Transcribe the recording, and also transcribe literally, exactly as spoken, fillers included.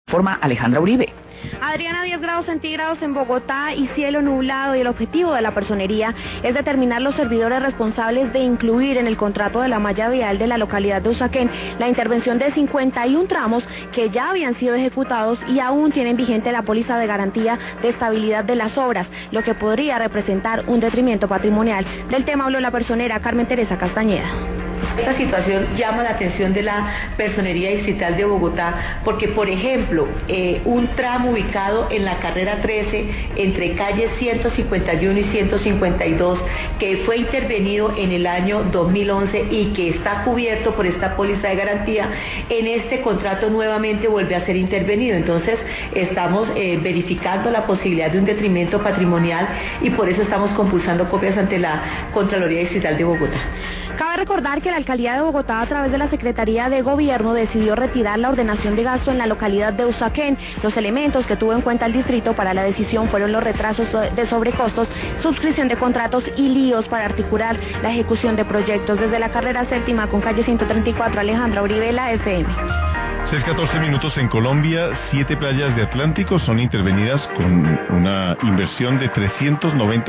Forma Alejandra Uribe. Adriana, diez grados centígrados en Bogotá y cielo nublado, y el objetivo de la personería es determinar los servidores responsables de incluir en el contrato de la malla vial de la localidad de Usaquén la intervención de cincuenta y un tramos que ya habían sido ejecutados y aún tienen vigente la póliza de garantía de estabilidad de las obras, lo que podría representar un detrimento patrimonial. Del tema habló la personera Carmen Teresa Castañeda. Esta situación llama la atención de la Personería Distrital de Bogotá porque, por ejemplo, eh, un tramo ubicado en la carrera trece entre calles ciento cincuenta y uno y ciento cincuenta y dos, que fue intervenido en el año dos mil once y que está cubierto por esta póliza de garantía, en este contrato nuevamente vuelve a ser intervenido. Entonces estamos eh, verificando la posibilidad de un detrimento patrimonial y por eso estamos compulsando copias ante la Contraloría Distrital de Bogotá. Cabe recordar que la Alcaldía de Bogotá, a través de la Secretaría de Gobierno, decidió retirar la ordenación de gasto en la localidad de Usaquén. Los elementos que tuvo en cuenta el distrito para la decisión fueron los retrasos de sobrecostos, suscripción de contratos y líos para articular la ejecución de proyectos. Desde la carrera séptima con calle ciento treinta y cuatro, Alejandra Uribe, la F M. seis catorce minutos en Colombia. Siete playas de Atlántico son intervenidas con una inversión de trescientos noventa